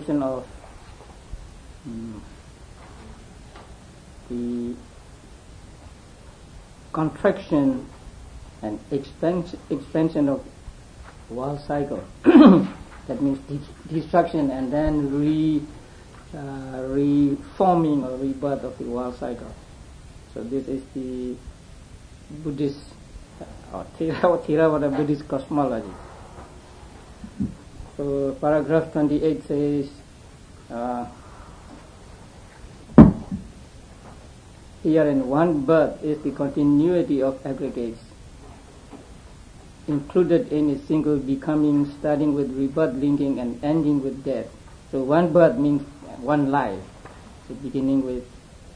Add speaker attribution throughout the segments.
Speaker 1: of the contraction and expansion of world cycle. That means destruction and then reforming or rebirth of the world cycle. So this is the Buddhist or Theravada Buddhist cosmology. So paragraph 28 says, herein one birth is the continuity of aggregates, included in a single becoming, starting with rebirth, linking and ending with death. So one birth means one life, so beginning with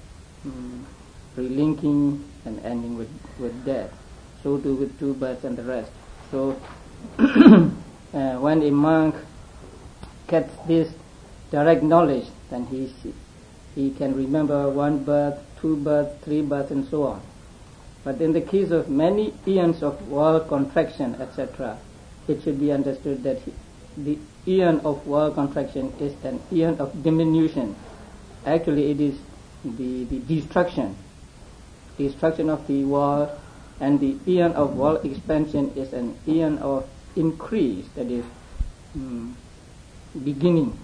Speaker 1: relinking and ending with death. So too with two births and the rest. So when a monk gets this direct knowledge, then he can remember one birth, two births, three births, and so on. But in the case of many eons of world contraction, etc., it should be understood that the eon of world contraction is an eon of diminution. Actually, it is the destruction of the world, and the eon of world expansion is an eon of increase, that is beginning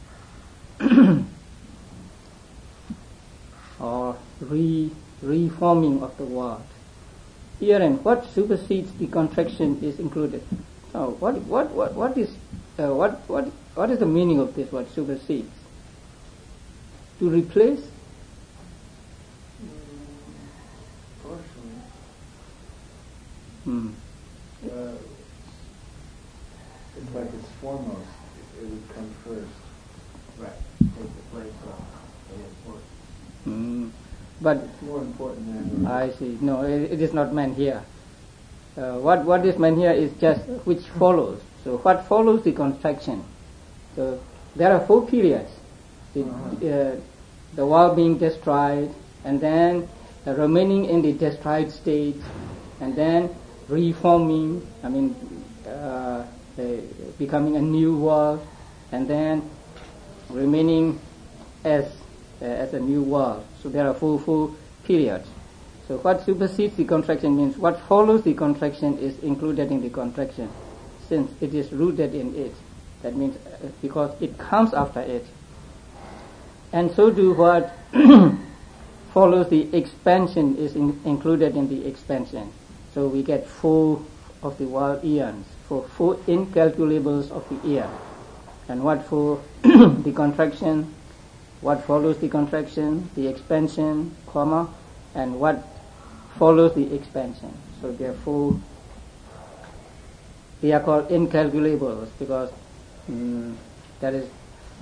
Speaker 1: or reforming of the world. Herein, what supersedes the contraction is included. So, what is the meaning of this word supersedes? To replace?
Speaker 2: Partially. It's like it's foremost. It would come first.
Speaker 3: Right. Take the place of the important.
Speaker 1: But
Speaker 2: it's more important than
Speaker 1: I see. No, it is not meant here. What is meant here is just which follows. So what follows the contraction? So there are 4 periods. The world being destroyed, and then remaining in the destroyed state, and then reforming, becoming a new world, and then remaining as a new world. So there are four periods. So what supersedes the contraction means what follows the contraction is included in the contraction, since it is rooted in it. That means because it comes after it. And so do what follows the expansion is included in the expansion. So we get 4 of the world eons, for 4 incalculables of the eon. And what for the contraction, what follows the contraction, the expansion, and what follows the expansion. So therefore, they are called incalculables because there is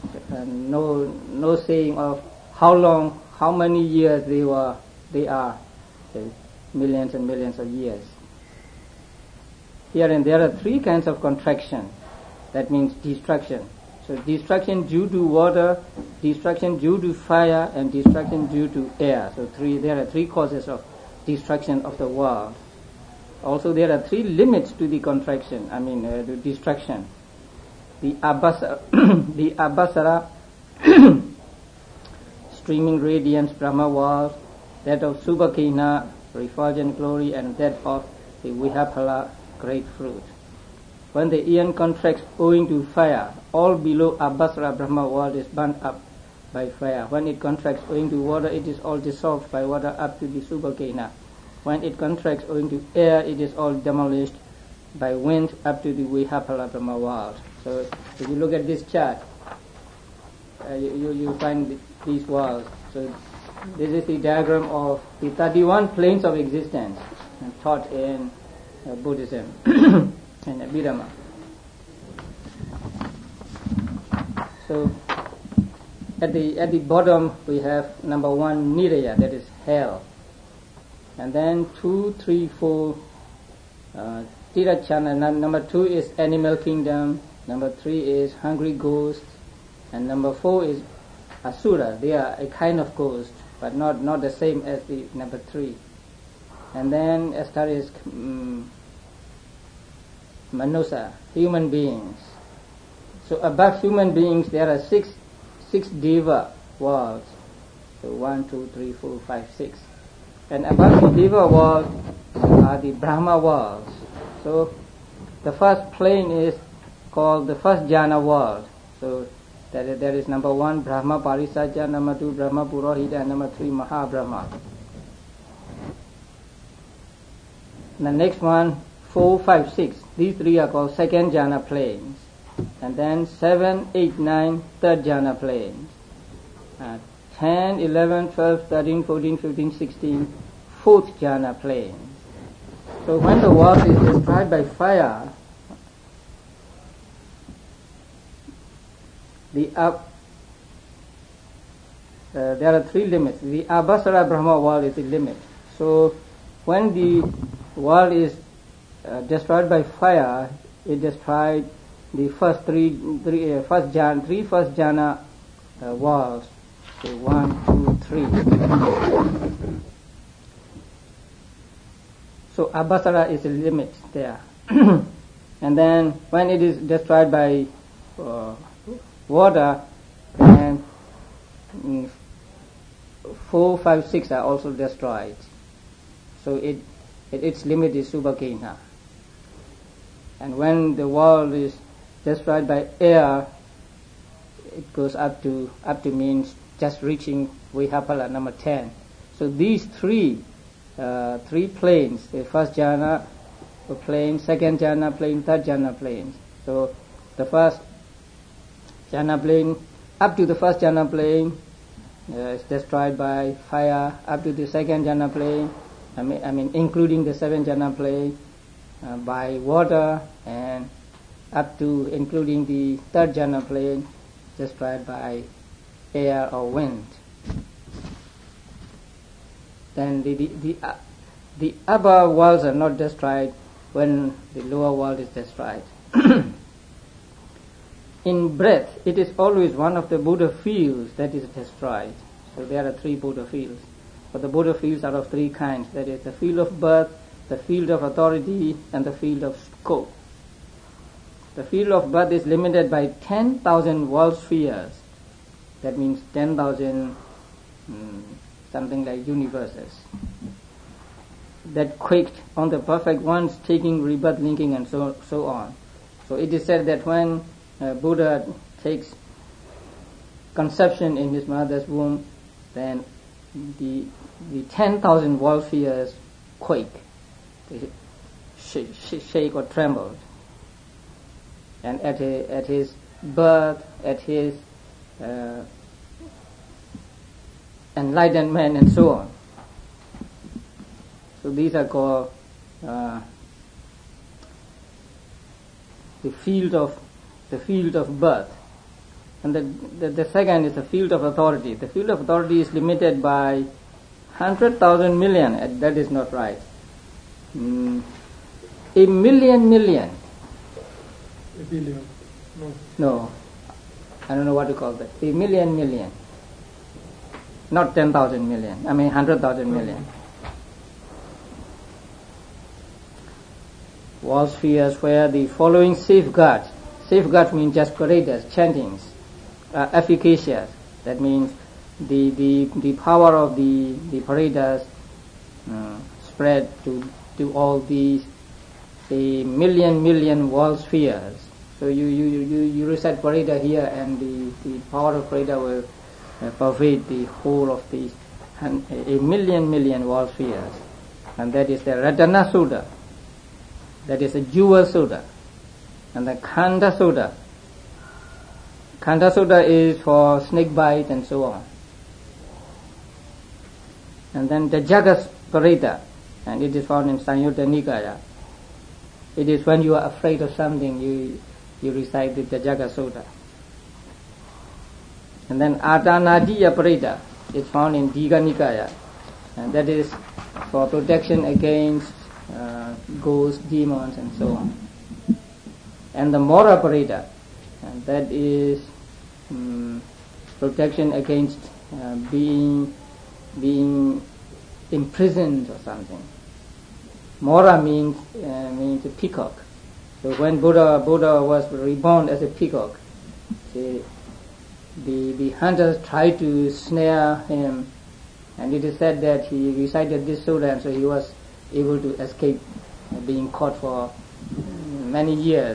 Speaker 1: no saying of how long, how many years they are, millions and millions of years. Herein there are 3 kinds of contraction. That means destruction. So destruction due to water, destruction due to fire, and destruction due to air. So there are 3 causes of destruction of the world. Also there are 3 limits to the contraction, the destruction. The Abhasara, streaming radiance Brahma world, that of Subhakina, refulgent glory, and that of the Vihapala, great fruit. When the eon contracts owing to fire, all below Abhasara Brahma world is burnt up by fire. When it contracts owing to water, it is all dissolved by water up to the Subhakina. When it contracts owing to air, it is all demolished by wind up to the Vihapala Brahma world. So if you look at this chart, you find these worlds. So this is the diagram of the 31 planes of existence taught in Buddhism and Abhidhamma. So at the bottom we have number 1 Niraya, that is hell, and then 2, 3, 4 Tirachana. Number 2 is animal kingdom, number 3 is hungry ghost, and number 4 is Asura. They are a kind of ghost, but not the same as the number 3. And then as far as Manusa, human beings. So above human beings there are six Deva worlds. So 1, 2, 3, 4, 5, 6. And above the Deva world are the Brahma worlds. So the first plane is called the first jhana world. So there is number 1 Brahma Parisajya, number 2 Brahma Purohita, and number 3 Mahabrahma. The next one, 4, 5, 6. These 3 are called second jhana planes. And then 7, 8, 9, third jhana planes. 10, 11, 12, 13, 14, 15, 16, fourth jhana planes. So when the world is destroyed by fire, there are 3 limits. The Abhasara Brahma world is the limit. So when the world is destroyed by fire, it destroyed the first three first jhana worlds. So 1, 2, 3. So Abhasara is the limit there. And then when it is destroyed by water, then 4, 5, 6 are also destroyed. So its limit is Subhakena. And when the world is destroyed by air, it goes up to means just reaching Vihapala number 10. So these three planes, the first jhana plane, second jhana plane, third jhana plane. So the first jhana plane, up to the first jhana plane is destroyed by fire. Up to the second jhana plane, I mean including the seventh jhana plane, by water, and up to including the third jhana plane, destroyed by air or wind. Then the upper worlds are not destroyed when the lower world is destroyed. In breath, it is always one of the Buddha fields that is destroyed. So there are 3 Buddha fields. But the Buddha fields are of 3 kinds. That is the field of birth, the field of authority, and the field of scope. The field of birth is limited by 10,000 world spheres. That means 10,000 something like universes that quaked on the perfect ones, taking rebirth, linking, and so on. So it is said that when Buddha takes conception in his mother's womb, then the 10,000 world spheres quake, they shake or tremble. And at his birth, at his enlightenment, and so on. So these are called the field of birth. And the second is the field of authority. The field of authority is limited by 100,000 million. That is not right. A million.
Speaker 4: A billion.
Speaker 1: No. I don't know what to call that. A million. Not 10,000 million. I mean 100,000 million. Wall spheres where the following safeguards means just paredas, chantings, efficacious. That means the power of the paredas spread to all these a million wall spheres. So you recite pareda here, and the power of pareda will pervade the whole of these a million wall spheres. And that is the Ratana Sudha. That is the Jewel Sudha. And the Khanda Sudha. Khanda Sudha is for snake bite and so on. And then the Jagas Pareda, and it is found in Samyutta Nikaya. It is when you are afraid of something, you recite the Jaga Sutta. And then Atanadiya Pareda is found in Digha Nikaya, and that is for protection against ghosts, demons, and so on. And the Mora Pareda, and that is protection against being imprisoned or something. Mora means a peacock. So when Buddha was reborn as a peacock, the hunters tried to snare him, and it is said that he recited this surah, and so he was able to escape being caught for many years.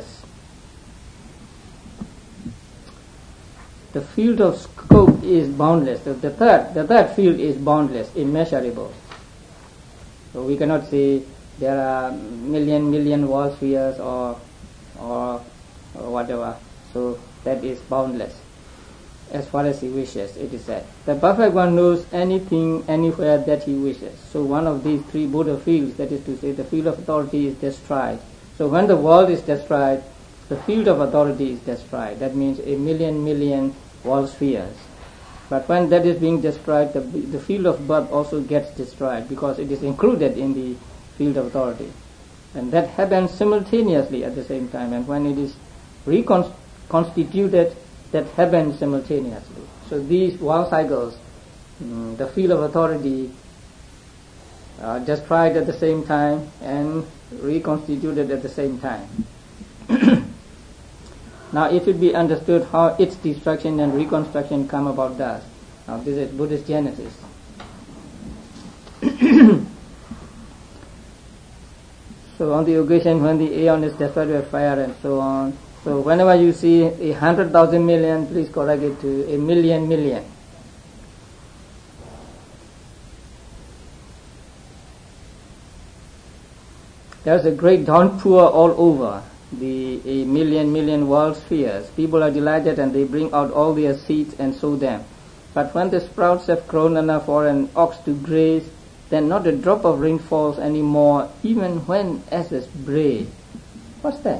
Speaker 1: The field of scope is boundless. The third field is boundless, immeasurable. So we cannot say there are million world spheres or whatever. So that is boundless. As far as he wishes, it is said. The perfect one knows anything, anywhere that he wishes. So one of these three Buddha fields, that is to say, the field of authority is destroyed. So when the world is destroyed, the field of authority is destroyed. That means a million world spheres. But when that is being destroyed, the field of birth also gets destroyed because it is included in the field of authority. And that happens simultaneously at the same time. And when it is reconstituted, that happens simultaneously. So these world cycles, the field of authority are destroyed at the same time and reconstituted at the same time. Now it should be understood how its destruction and reconstruction come about thus. Now this is Buddhist genesis. So on the occasion when the aeon is destroyed by fire and so on, so whenever you see 100,000 million, please correct it to a million. There's a great downpour all over a million world spheres. People are delighted and they bring out all their seeds and sow them. But when the sprouts have grown enough for an ox to graze, then not a drop of rain falls anymore, even when asses bray. What's that?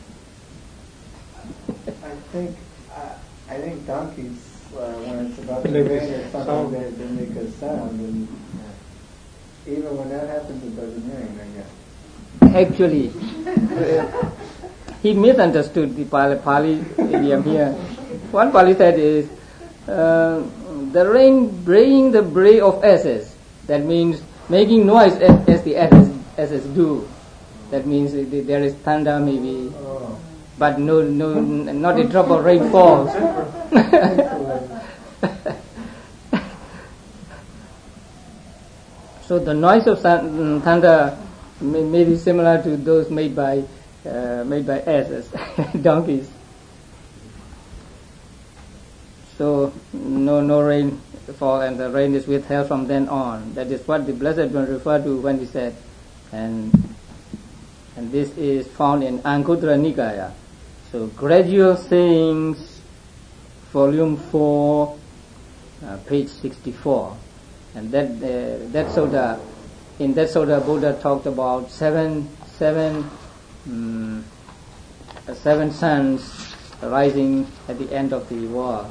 Speaker 2: I think donkeys, when it's about to rain or something, they make a sound, and even when that happens, it doesn't rain, I guess.
Speaker 1: Actually, he misunderstood the Pali idiom here. What Pali said is, the rain braying the bray of asses. That means making noise as the asses do. That means there is thunder maybe, but no, not a drop of rain falls. So the noise of thunder may be similar to those made by asses, donkeys. So no rain fall, and the rain is withheld from then on. That is what the Blessed One referred to when he said, and this is found in Anguttara Nikaya. So Gradual Sayings, volume 4, page 64, and that sutta. In that sutta, Buddha talked about seven suns rising at the end of the world.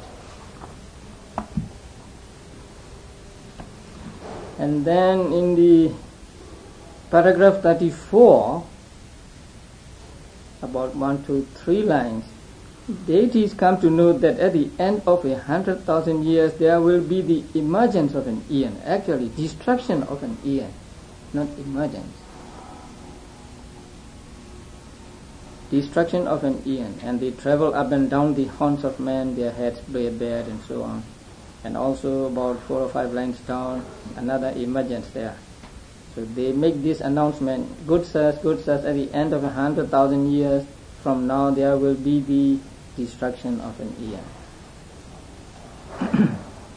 Speaker 1: And then in the paragraph 34, about 1 to 3 lines, deities come to know that at the end of 100,000 years there will be the emergence of an eon, actually destruction of an eon, not emergence. Destruction of an eon, and they travel up and down the haunts of men, their heads bared and so on. And also about 4 or 5 lines down, another emergence there. So they make this announcement, good sirs, at the end of 100,000 years from now there will be the destruction of an eon.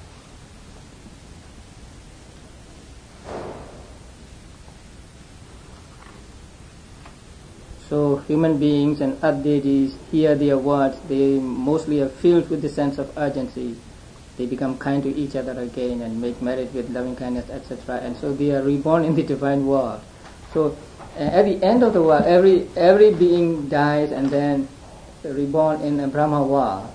Speaker 1: So human beings and earth deities hear their words, they mostly are filled with the sense of urgency. They become kind to each other again and make marriage with loving kindness, etc. And so they are reborn in the divine world. So at the end of the world, every being dies and then reborn in a Brahma world.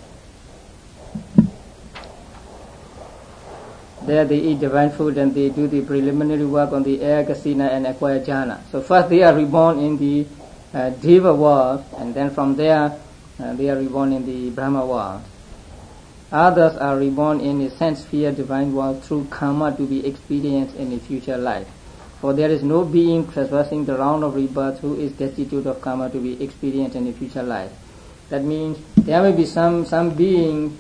Speaker 1: There they eat divine food and they do the preliminary work on the air, kasina and acquire jhana. So first they are reborn in the Deva world, and then from there they are reborn in the Brahma world. Others are reborn in a sense sphere divine world through karma to be experienced in a future life. For there is no being traversing the round of rebirth who is destitute of karma to be experienced in a future life. That means there may be some being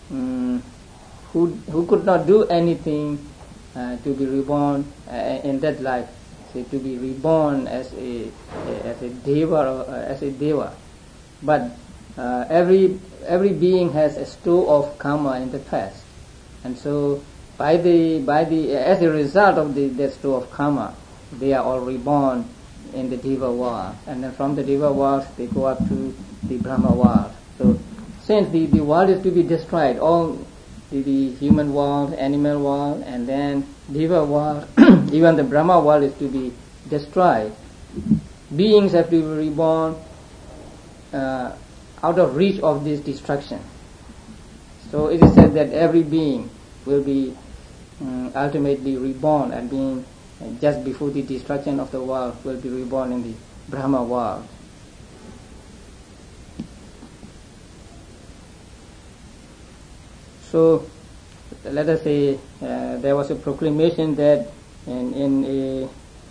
Speaker 1: who could not do anything to be reborn in that life, say to be reborn as a deva or as a deva. But every being has a store of karma in the past, and so as a result of that store of karma, they are all reborn in the Deva world, and then from the Deva world they go up to the Brahma world. So since the world is to be destroyed, all the human world, animal world, and then Deva world, even the Brahma world is to be destroyed, beings have to be reborn out of reach of this destruction. So it is said that every being will be ultimately reborn, and being just before the destruction of the world will be reborn in the Brahma world. So let us say there was a proclamation that in a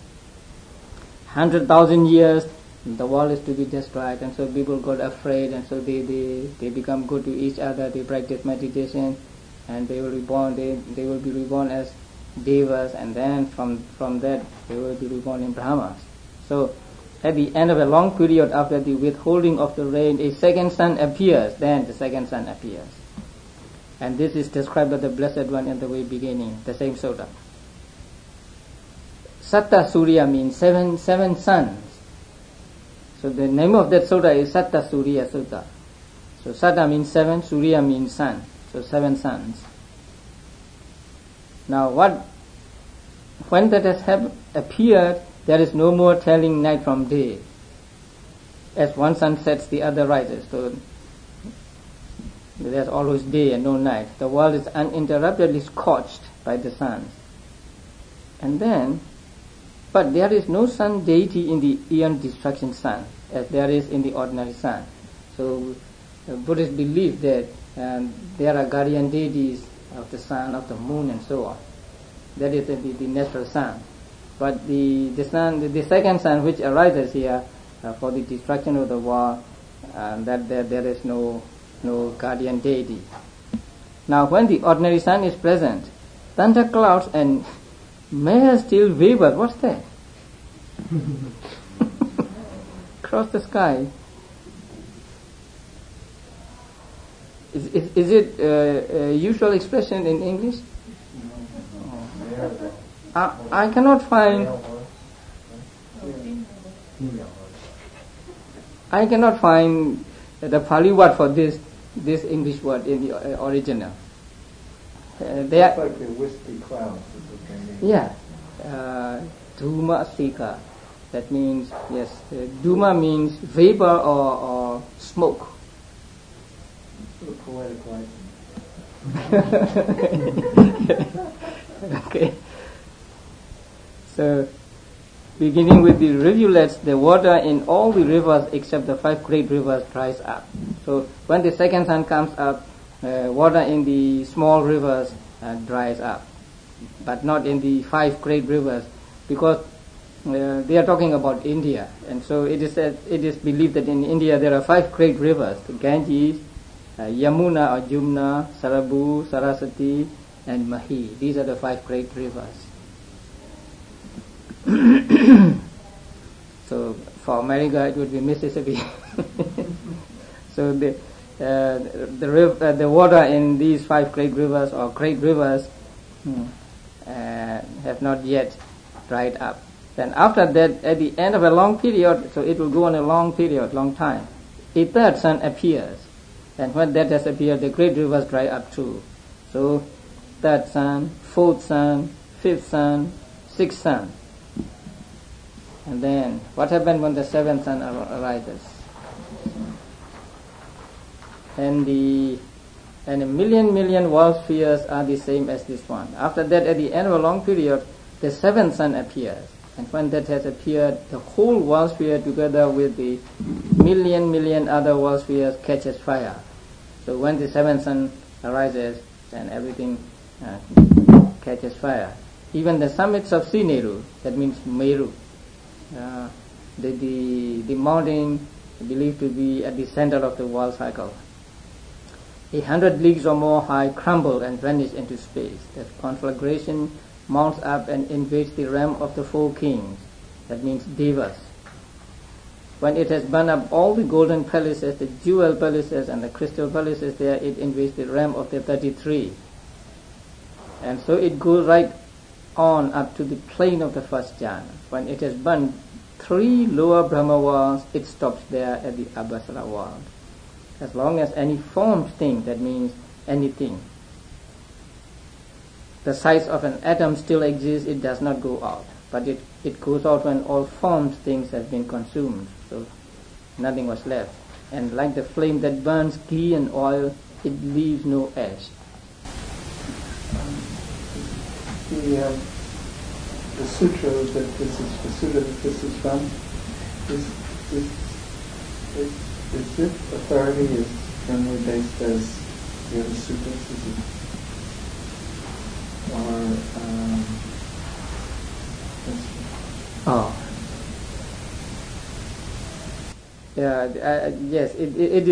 Speaker 1: 100,000 years the world is to be destroyed, and so people got afraid, and so they become good to each other, they practice meditation, and they will be reborn as devas, and then from that they will be reborn in Brahmas. So at the end of a long period after the withholding of the rain, a second sun appears, then the second sun appears. And this is described by the Blessed One in the way beginning, the same sutta. Satta Surya means seven suns. So the name of that sutta is Satta Surya Sutta. So Satta means seven, Surya means sun. So 7 suns. Now when that has appeared, there is no more telling night from day. As one sun sets, the other rises. So there's always day and no night. The world is uninterruptedly scorched by the sun. And then, but there is no sun deity in the eon destruction sun, as there is in the ordinary sun. So Buddhists believe that there are guardian deities of the sun, of the moon, and so on. That is the natural sun. But the second sun which arises here for the destruction of the world, that there is no guardian deity. Now when the ordinary sun is present, thunder clouds and mere still vapor, what's that? Across the sky. Is it a usual expression in English? I cannot find the Pali word for this English word in the original. They are
Speaker 2: like the wispy clouds.
Speaker 1: Yeah, Dhuma Sika. That means, yes, Dhuma means vapor or smoke.
Speaker 2: Sort of poetic license.
Speaker 1: Okay. So, beginning with the rivulets, the water in all the rivers except the 5 great rivers dries up. So, when the second sun comes up, water in the small rivers dries up, but not in the 5 great rivers, because they are talking about India, and so it is believed that in India there are 5 great rivers: the Ganges, Yamuna or Jumna, Sarabu, Saraswati, and Mahi. These are the 5 great rivers. So for America it would be Mississippi. So the water in these 5 great rivers or great rivers have not yet dried up. Then after that, at the end of a long period, so it will go on a long period, long time, a third sun appears. And when that has appeared, the great rivers dry up too. So third sun, fourth sun, fifth sun, sixth sun. And then what happens when the seventh sun arises? And a million world spheres are the same as this one. After that, at the end of a long period, the seventh sun appears. And when that has appeared, the whole world sphere together with the million other world spheres catches fire. So when the seventh sun arises, then everything catches fire. Even the summits of Sineru, that means Meru, the mountain believed to be at the center of the world cycle. 100 leagues or more high, crumble and vanish into space. The conflagration mounts up and invades the realm of the four kings. That means devas. When it has burned up all the golden palaces, the jewel palaces and the crystal palaces there, it invades the realm of the 33. And so it goes right on up to the plane of the first jhana. When it has burned 3 lower Brahma worlds, it stops there at the Abhasara world. As long as any formed thing, that means anything, the size of an atom still exists, it does not go out. But it goes out when all formed things have been consumed. So nothing was left. And like the flame that burns ghee and oil, it leaves no ash.
Speaker 2: The sutra that this is from, is it authority is generally based as the other sutras? Is it,
Speaker 1: yes, it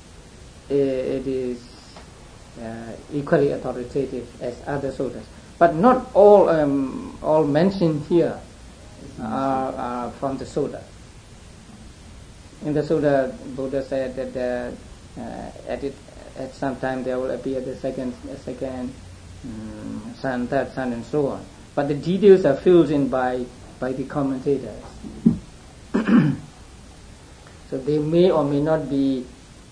Speaker 1: is equally authoritative as other sutras. But not all mentioned here are from the Sutta. In the Sutta, Buddha said that at some time there will appear the second sun, third sun, and so on. But the details are filled in by the commentators. So they may or may not be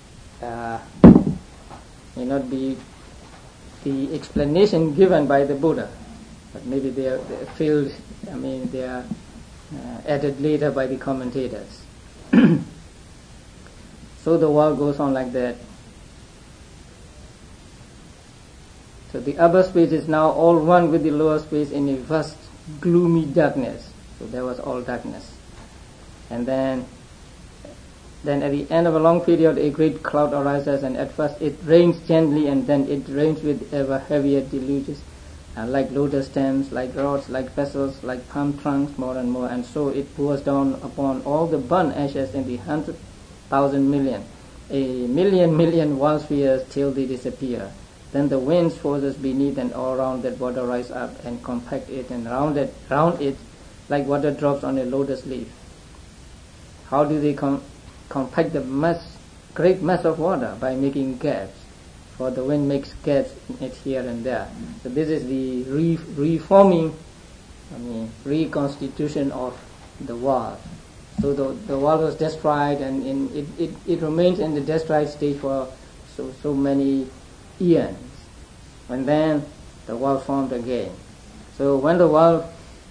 Speaker 1: the explanation given by the Buddha, but maybe they are filled. They are added later by the commentators. So the world goes on like that. So the upper space is now all one with the lower space in a vast gloomy darkness. So there was all darkness. And then at the end of a long period, a great cloud arises, and at first it rains gently, and then it rains with ever heavier deluges, like lotus stems, like rods, like vessels, like palm trunks, more and more. And so it pours down upon all the burnt ashes in the 100,000 million, a million world spheres till they disappear. Then the winds, forces beneath and all around that water rise up and compact it and round it like water drops on a lotus leaf. How do they compact the great mass of water? By making gaps, for the wind makes gaps in it here and there. So this is the reconstitution of the world. So the world was destroyed, and it remains in the destroyed state for so many eons. And then the world formed again. So when the world,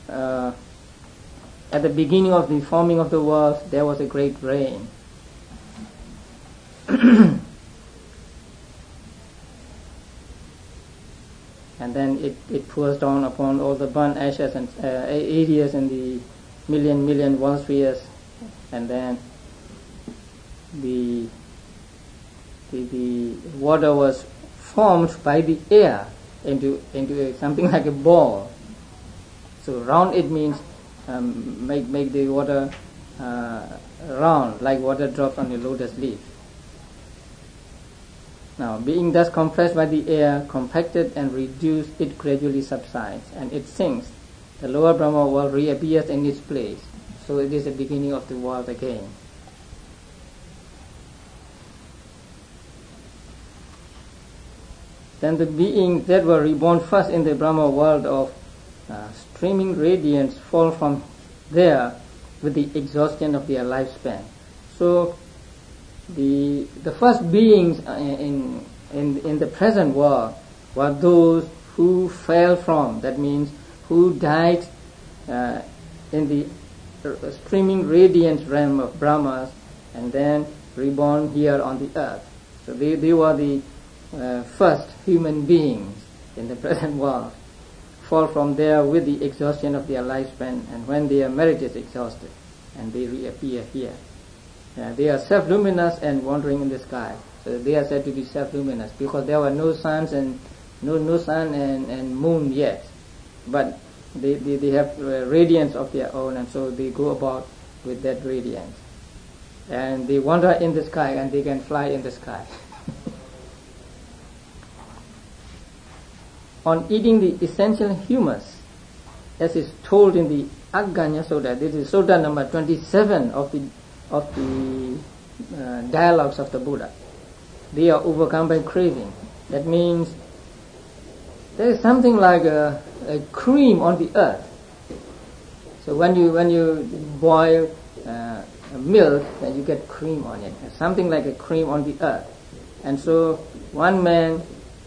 Speaker 1: at the beginning of the forming of the world, there was a great rain. And then it pours down upon all the burnt ashes and areas in the million world spheres, and then the water was formed by the air into something like a ball. So round it means make the water round, like water drops on a lotus leaf. Now, being thus compressed by the air, compacted and reduced, it gradually subsides and it sinks. The lower Brahma world reappears in its place. So it is the beginning of the world again. Then the beings that were reborn first in the Brahma world of streaming radiance fall from there with the exhaustion of their lifespan. So the first beings in the present world were those who fell from, that means who died in the streaming radiance realm of Brahmas and then reborn here on the earth. So they were the first human beings in the present world, fall from there with the exhaustion of their lifespan, and when their merit is exhausted, and they reappear here. They are self-luminous and wandering in the sky. So they are said to be self-luminous because there were no suns and no sun and moon yet, but they have radiance of their own, and so they go about with that radiance. and they wander in the sky and they can fly in the sky. On eating the essential humus, as is told in the Agganya Sutta, this is Sutta number 27 of the dialogues of the Buddha. They are overcome by craving. That means there is something like a cream on the earth. So when you boil milk, then you get cream on it. Something like a cream on the earth. And so one man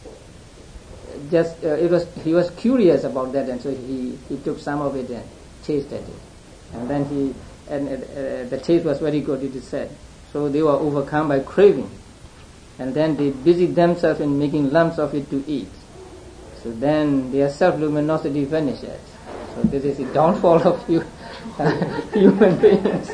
Speaker 1: he was curious about that, and so he took some of it and tasted it, and then the taste was very good, it is said. So they were overcome by craving, and then they busied themselves in making lumps of it to eat. So then their self-luminosity vanishes. So this is the downfall of human beings.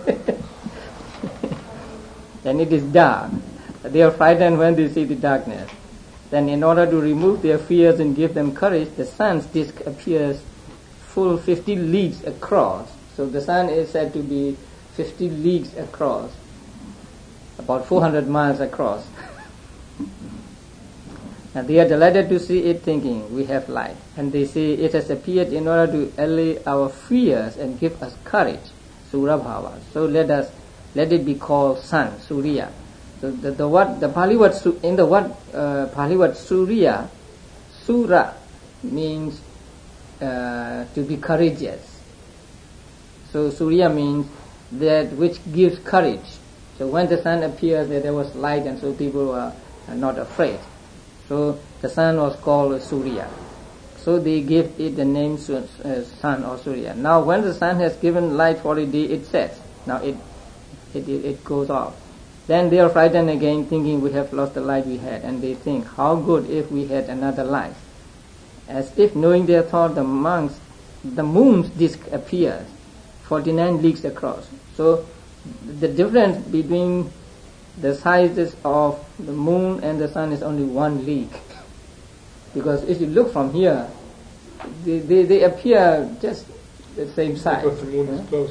Speaker 1: And it is dark. They are frightened when they see the darkness. Then in order to remove their fears and give them courage, the sun's disk appears full 50 leagues across. So the sun is said to be 50 leagues across, about 400 miles across. And they are delighted to see it, thinking, we have light. And they say, it has appeared in order to allay our fears and give us courage, Surabhava. So let it be called sun, Surya. So the Pali word in the word Pali word Surya, Sura means to be courageous. So Surya means that which gives courage. So when the sun appears, there was light, and so people were not afraid. So the sun was called Surya. So they gave it the name sun or Surya. Now when the sun has given light for a day, it sets. Now it goes off. Then they are frightened again, thinking we have lost the light we had, and they think, how good if we had another light. As if knowing their thought, the moon's disk appears 49 leagues across. So the difference between the sizes of the moon and the sun is only 1 league. Because if you look from here, they appear just the same size.
Speaker 4: Because the moon is closer.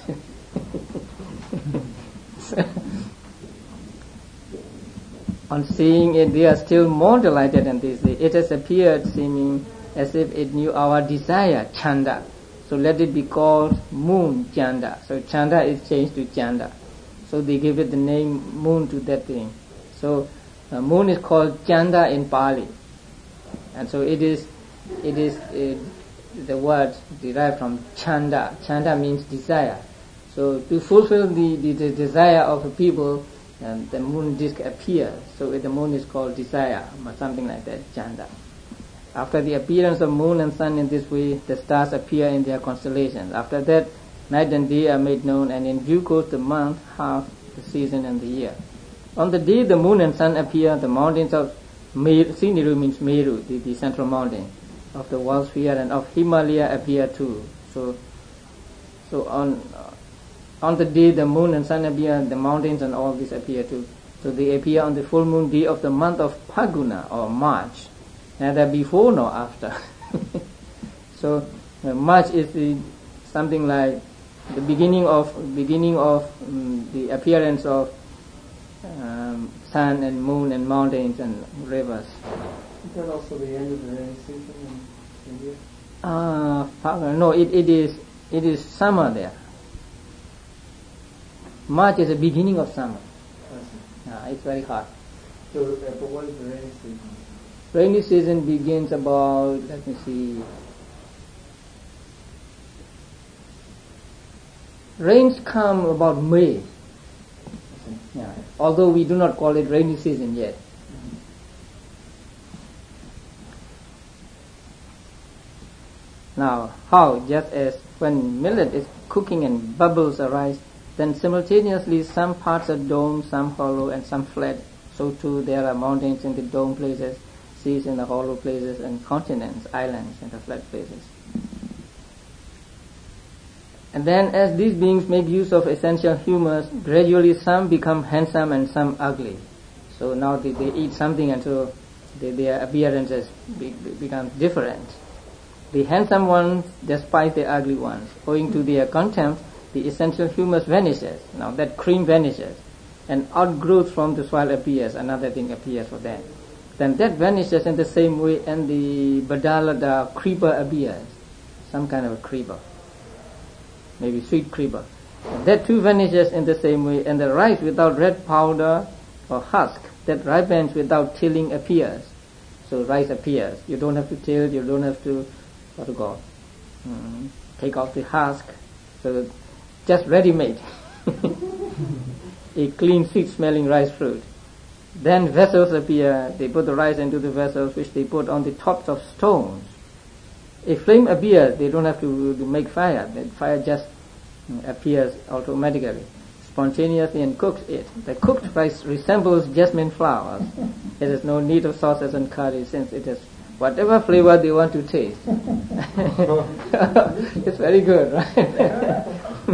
Speaker 1: On seeing it, they are still more delighted, and they say, it has appeared seeming as if it knew our desire, Chanda. So let it be called moon, Chanda. So Chanda is changed to Chanda. So they give it the name moon to that thing. So moon is called Chanda in Pali. And so it is the word derived from Chanda. Chanda means desire. So to fulfill the desire of the people, the moon disk appears. So the moon is called desire, or something like that, Chanda. After the appearance of moon and sun in this way, the stars appear in their constellations. After that, night and day are made known, and in due course the month, half, the season and the year. On the day the moon and sun appear, the mountains of Siniru means Meru, the central mountain of the world sphere, and of Himalaya appear too. So on the day the moon and sun appear, the mountains and all this appear too. So they appear on the full moon day of the month of Phaguna or March, neither before nor after. So March is something like the beginning of the appearance of sun and moon and mountains and rivers.
Speaker 2: Is that also the end of the rainy season in India?
Speaker 1: No, it is summer there. March is the beginning of summer. It's very hot.
Speaker 2: So, but what is the rainy season?
Speaker 1: Rainy season begins about, let me see, rains come about May. Yeah. Although we do not call it rainy season yet. Now, how? Just as when millet is cooking and bubbles arise, then simultaneously some parts are dome, some hollow, and some flat. So too there are mountains in the dome places, seas in the hollow places, and continents, islands in the flat places. And then as these beings make use of essential humours, gradually some become handsome and some ugly. So now they eat something, and so their appearances become different. The handsome ones despise the ugly ones. Owing to their contempt, the essential humus vanishes. Now that cream vanishes, and outgrowth from the soil appears, another thing appears for them. Then that vanishes in the same way, and the badalada creeper appears, some kind of a creeper, maybe sweet creeper. And that too vanishes in the same way, and the rice without red powder or husk that ripens without tilling appears. So rice appears. You don't have to till, you don't have to, take off the husk. So just ready-made. A clean, sweet-smelling rice fruit. Then vessels appear. They put the rice into the vessels, which they put on the tops of stones. A flame appears. They don't have to make fire. The fire just appears automatically, spontaneously, and cooks it. The cooked rice resembles jasmine flowers. There is no need of sauces and curry, since it is whatever flavor they want to taste. It's very good, right?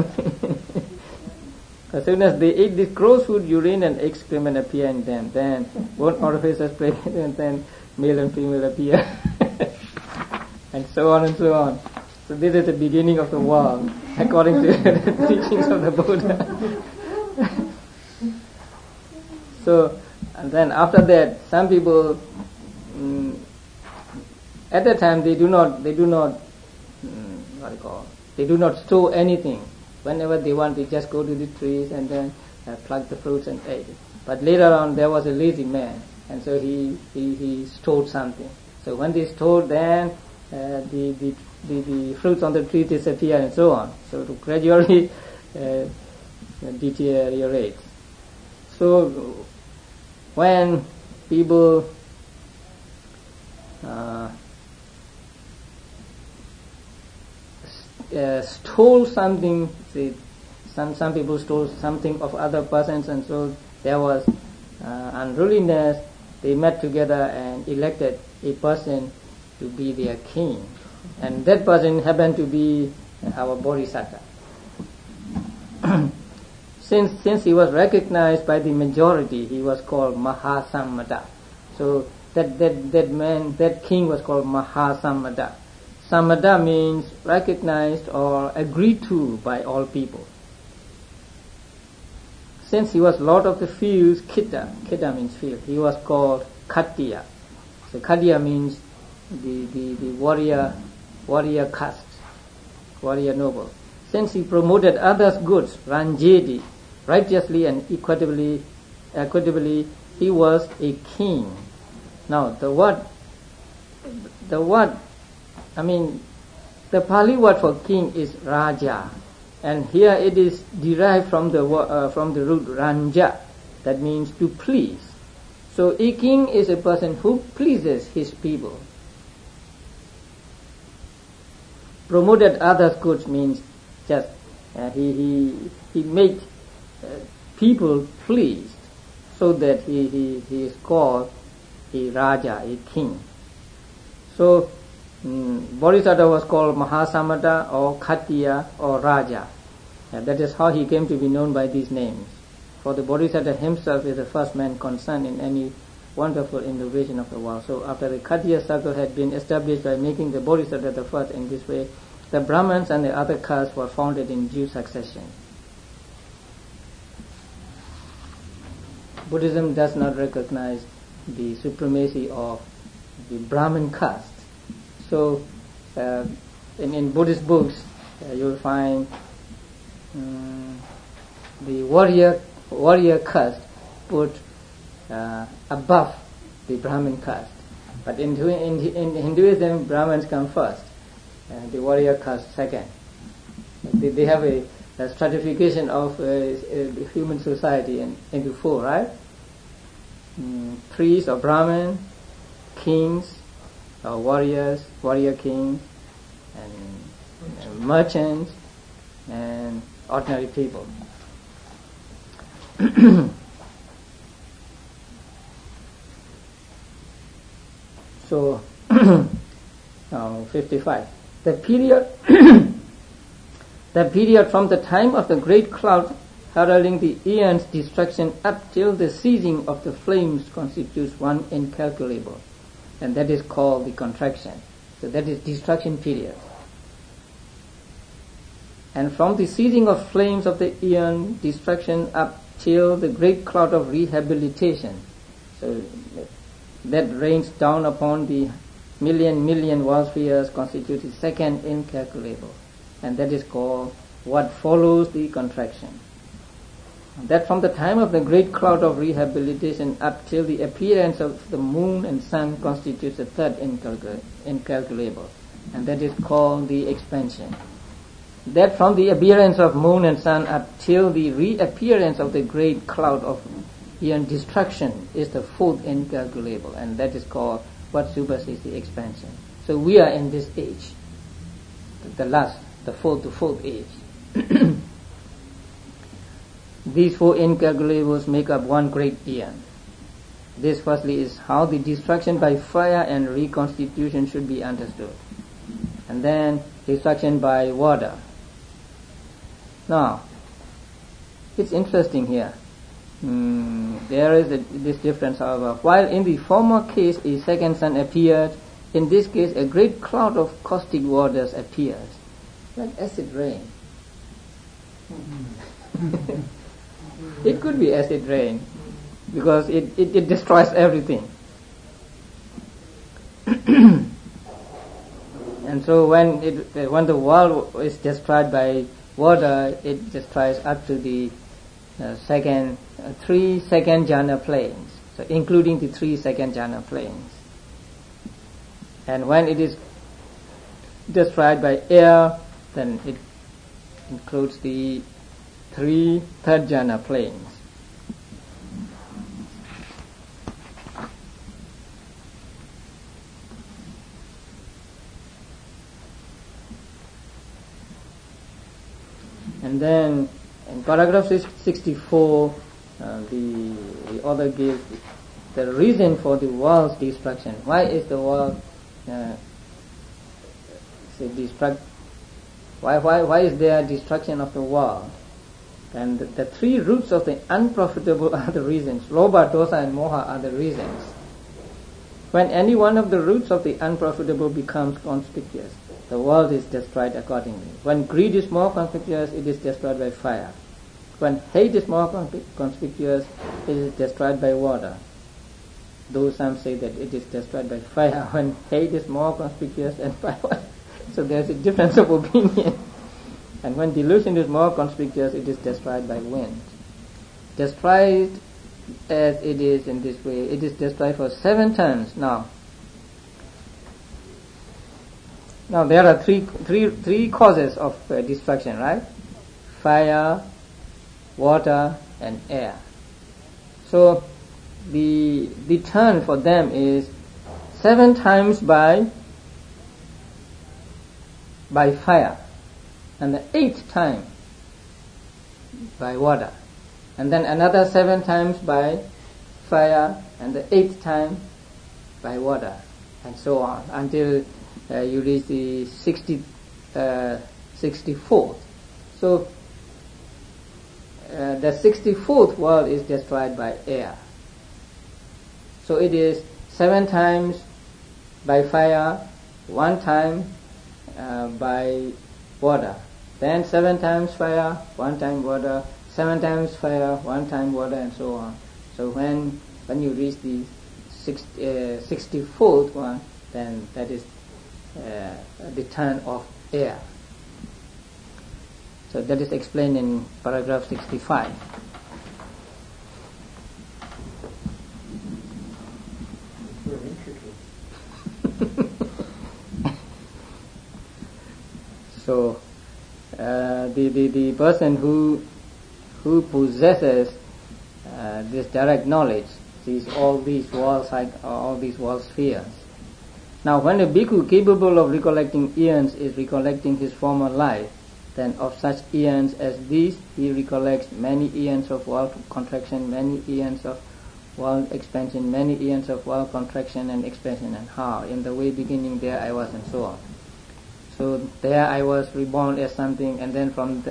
Speaker 1: As soon as they eat this gross food, urine and excrement appear in them. Then both orifices break, and then male and female appear, and so on and so on. So this is the beginning of the world, according to the teachings of the Buddha. So, and then after that, some people, at that time they do not store anything. Whenever they want, they just go to the trees and then pluck the fruits and eat it. But later on, there was a lazy man, and so he stored something. So when they stored, then the fruits on the tree disappear and so on. So to gradually deteriorate. So when people stole something, say, some people stole something of other persons, and so there was unruliness. They met together and elected a person to be their king, and that person happened to be our Bodhisattva. Since he was recognized by the majority, he was called Mahasammata. So that man, that king, was called Mahasammata. Sammata means recognized or agreed to by all people. Since he was lord of the fields, Kita means field, he was called Khattiya. So Khattiya means the warrior caste, warrior noble. Since he promoted others' goods, Ranjedi, righteously and equitably, he was a king. Now the Pali word for king is Raja, and here it is derived from the root Ranja, that means to please. So a king is a person who pleases his people. Promoted others' goods means just he made people pleased, so that he is called a Raja, a king. So Bodhisattva was called Mahasammata or Khattiya or Raja. That is how he came to be known by these names. For the Bodhisattva himself is the first man concerned in any wonderful innovation of the world. So after the Khattiya circle had been established by making the Bodhisattva the first in this way, the Brahmins and the other castes were founded in due succession. Buddhism does not recognize the supremacy of the Brahmin caste. So in Buddhist books you'll find the warrior caste put above the Brahmin caste. But in Hinduism, Brahmins come first, and the warrior caste second. They have a stratification of human society into four, right? Priests or Brahmin, kings or warriors, warrior kings, and merchants, and ordinary people. So, 55. The period from the time of the great cloud heralding the eon's destruction up till the ceasing of the flames constitutes one incalculable, and that is called the contraction. So that is destruction period. And from the ceasing of flames of the eon destruction up till the great cloud of rehabilitation, so that rains down upon the million world spheres, constitutes the second incalculable, and that is called what follows the contraction. That from the time of the great cloud of rehabilitation up till the appearance of the moon and sun constitutes the third incalculable, and that is called the expansion. That from the appearance of moon and sun up till the reappearance of the great cloud of eon destruction is the fourth incalculable, and that is called what supersedes the expansion. So we are in this age, the fourth age. These four incalculables make up one great eon. This firstly is how the destruction by fire and reconstitution should be understood. And then destruction by water. Now, it's interesting here. There is this difference, however. While in the former case a second sun appeared, in this case a great cloud of caustic waters appears, like acid rain. It could be acid rain because it destroys everything. And so when the world is destroyed by water, it destroys up to the three second jhana planes, so including the 3 second jhana planes. And when it is destroyed by air, then it includes the 3 third jhana planes. And then in paragraph 64, the author gives the reason for the world's destruction. Why is the world why is there destruction of the world? And the 3 roots of the unprofitable are the reasons. Lobha, dosa and moha are the reasons. When any one of the roots of the unprofitable becomes conspicuous, the world is destroyed accordingly. When greed is more conspicuous, it is destroyed by fire. When hate is more conspicuous, it is destroyed by water. Though some say that it is destroyed by fire when hate is more conspicuous than by water. So there is a difference of opinion. And when delusion is more conspicuous, it is destroyed by wind. Destroyed as it is in this way, it is destroyed for 7 turns. Now there are three causes of destruction, right? Fire, water, and air. So the turn for them is 7 times by fire, and the 8th time by water, and then another 7 times by fire, and the 8th time by water, and so on until you reach the 64th. So the 64th world is destroyed by air. So it is 7 times by fire, 1 time by water, then 7 times fire, 1 time water, 7 times fire, 1 time water, and so on. So when you reach the 64th one, then that is the turn of air. So that is explained in paragraph 65. So the person who possesses this direct knowledge sees all these world spheres. Now, when a bhikkhu capable of recollecting eons is recollecting his former life, then of such eons as these he recollects many eons of world contraction, many eons of world expansion, many eons of world contraction and expansion, and how in the way beginning there I was, and so on. So there I was reborn as something, and then from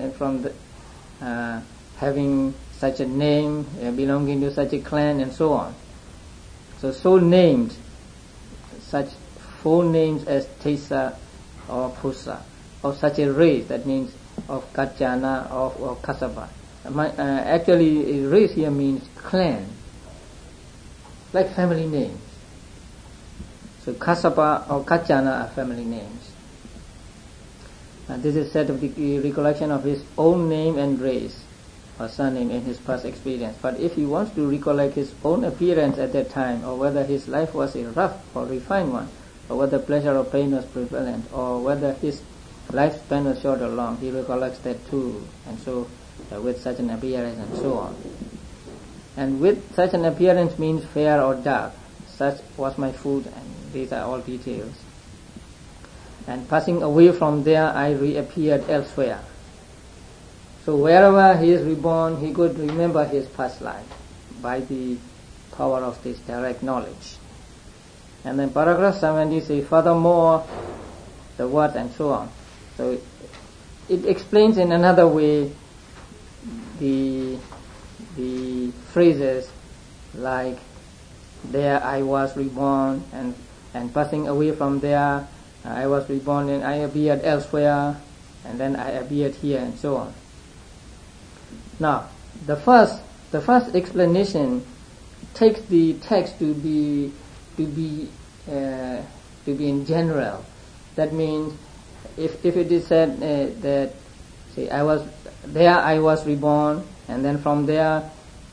Speaker 1: having such a name, belonging to such a clan, and so on. So named, such 4 names as Tesa or Pusa, of such a race, that means of Kachana or Kasapa. Actually, race here means clan, like family names. So Kasapa or Kachana are family names. This is said of the recollection of his own name and race or surname in his past experience. But if he wants to recollect his own appearance at that time, or whether his life was a rough or refined one, or whether pleasure or pain was prevalent, or whether his lifespan was short or long, he recollects that too. And so with such an appearance and so on. And with such an appearance means fair or dark. Such was my food, and these are all details. And passing away from there, I reappeared elsewhere. So wherever he is reborn, he could remember his past life by the power of this direct knowledge. And then paragraph 70 says, furthermore, the words and so on. So it explains in another way the phrases like, there I was reborn, and passing away from there, I was reborn and I appeared elsewhere, and then I appeared here, and so on. Now, the first explanation takes the text to be in general. That means, if it is said that, say, I was reborn, and then from there,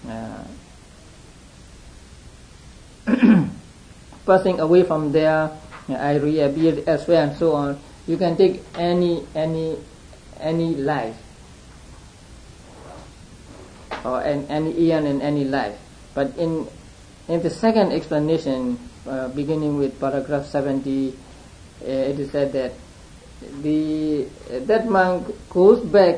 Speaker 1: passing away from there, I reappeared elsewhere, and so on. You can take any life, or any eon in any life. But in the second explanation, beginning with paragraph 70, it is said that that monk goes back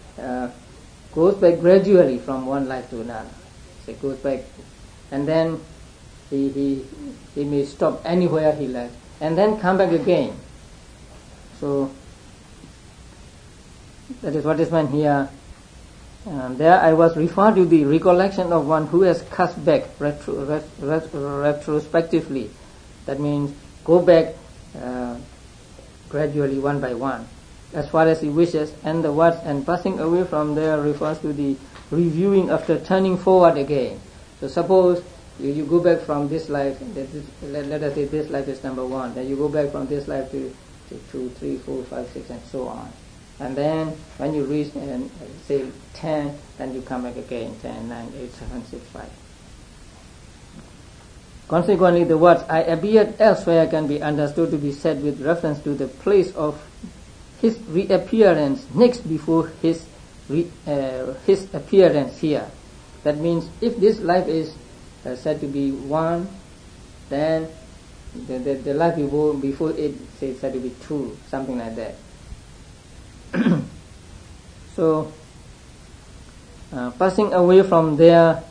Speaker 1: gradually from one life to another. So goes back, and then he may stop anywhere he left, and then come back again. So that is what is meant here. There I was referred to the recollection of one who has cast back retrospectively. That means go back gradually, one by one, as far as he wishes, and the words and passing away from there refers to the reviewing after turning forward again. So suppose you go back from this life, let us say this life is number 1, then you go back from this life to 2, 3, 4, 5, 6, and so on. And then when you reach, say 10, then you come back again, 10, 9, 8, 7, 6, 5. Consequently, the words I appeared elsewhere can be understood to be said with reference to the place of his reappearance next before his appearance here. That means if this life is said to be 1, then the life before it is said to be 2, something like that. So passing away from there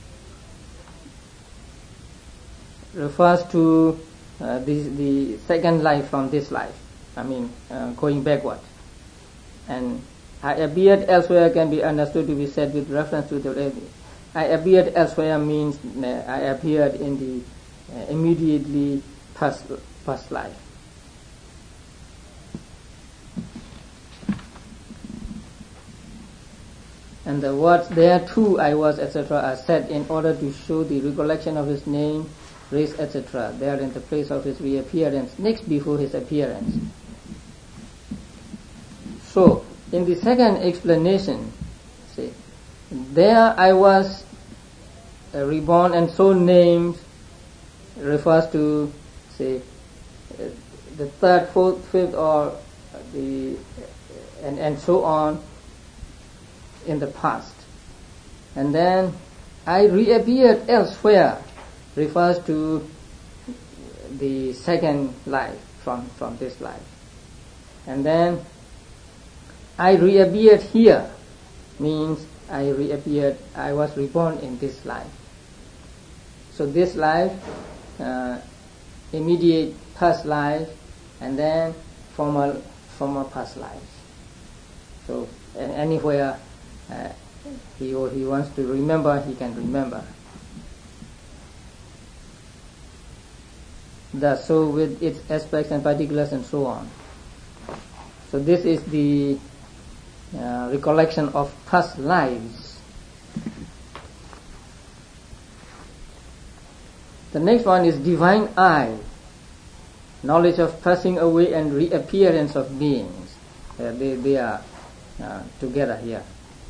Speaker 1: refers to the second life from this life. I mean, going backward. And I appeared elsewhere can be understood to be said with reference to the I appeared elsewhere means I appeared in the immediately past life. And the words there too I was, etc. are said in order to show the recollection of his name, race, etc. there in the place of his reappearance next before his appearance. So in the second explanation, see, there I was reborn and so named refers to, say, the third, fourth, fifth, or and so on in the past. And then I reappeared elsewhere refers to the second life from this life. And then I reappeared here means I was reborn in this life. So this life, immediate past life, and then former past lives. So anywhere he wants to remember, he can remember. Thus, so with its aspects and particulars and so on. So this is the recollection of past lives. The next one is divine eye, knowledge of passing away and reappearance of beings. They are together here.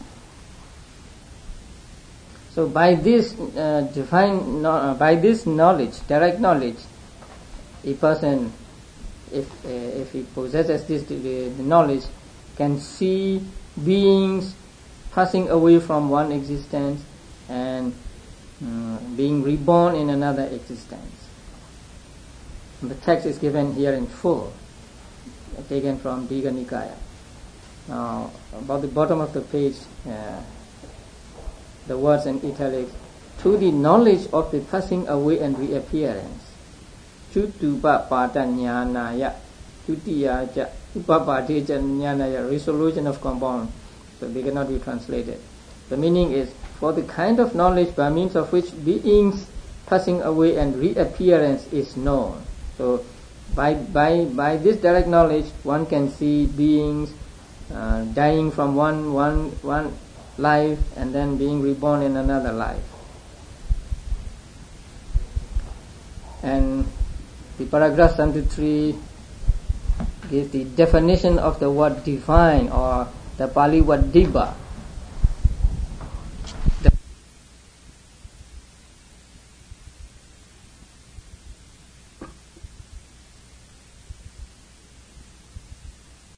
Speaker 1: So by this by this knowledge, direct knowledge, a person, if he possesses this the knowledge, can see beings passing away from one existence and being reborn in another existence. The text is given here in full, taken from Digha Nikaya. Now, about the bottom of the page, the words in italics, to the knowledge of the passing away and reappearance. Chutupa pata jnanaya, tutiya ja, upapate ja jnanaya, resolution of compound. So they cannot be translated. The meaning is, for the kind of knowledge by means of which beings passing away and reappearance is known. So by this direct knowledge, one can see beings dying from one life and then being reborn in another life. And the paragraph 73 gives the definition of the word divine, or the Pali word Diva.